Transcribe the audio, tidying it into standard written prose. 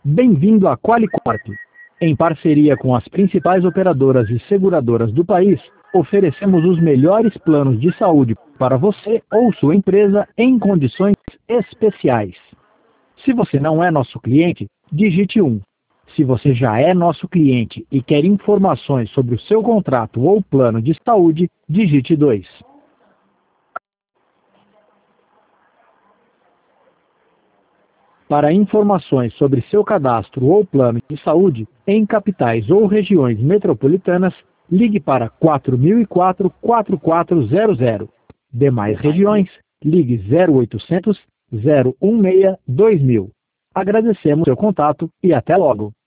Bem-vindo à Qualicorp. Em parceria com as principais operadoras e seguradoras do país, oferecemos os melhores planos de saúde para você ou sua empresa em condições especiais. Se você não é nosso cliente, digite 1. Se você já é nosso cliente e quer informações sobre o seu contrato ou plano de saúde, digite 2. Para informações sobre seu cadastro ou plano de saúde, em capitais ou regiões metropolitanas, ligue para 4004-4400. Demais regiões, ligue 0800 016 2000. Agradecemos seu contato e até logo.